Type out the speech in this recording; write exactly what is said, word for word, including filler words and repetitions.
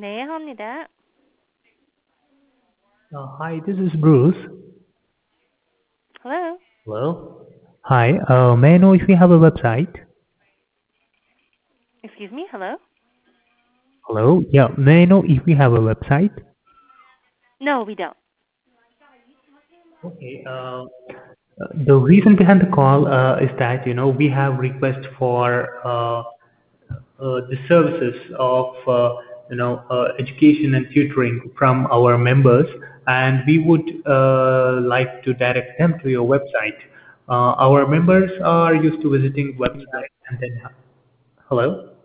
네, 합니다. Uh, hi, this is Bruce. Hello? Hello. Hi, uh, may I know if you have a website? Excuse me, hello? Hello. Yeah, may I know if you have a website? No, we don't. Okay. Uh, uh, the reason behind the call uh, is that you know we have request for uh, uh, the services of uh, you know uh, education and tutoring from our members, and we would uh, like to direct them to your website. Uh, our members are used to visiting website and then hello.